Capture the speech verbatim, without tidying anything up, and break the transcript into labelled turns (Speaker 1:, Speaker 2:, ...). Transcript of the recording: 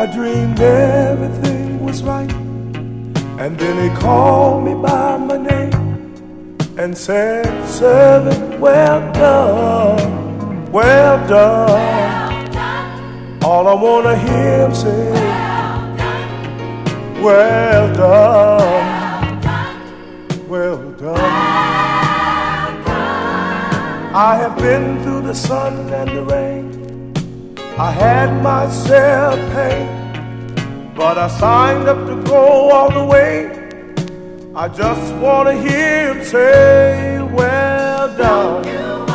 Speaker 1: I dreamed everything was right, and then he called me by my name and said, servant, well done, well done.
Speaker 2: Well done.
Speaker 1: All I want to hear him say,
Speaker 2: Well done.
Speaker 1: well done,
Speaker 2: Well
Speaker 1: well
Speaker 2: done.
Speaker 1: done.
Speaker 2: Well done.
Speaker 1: I have been through the sun and the rain. I had my share of pain, but I signed up to go all the way. I just want to hear him say, well done.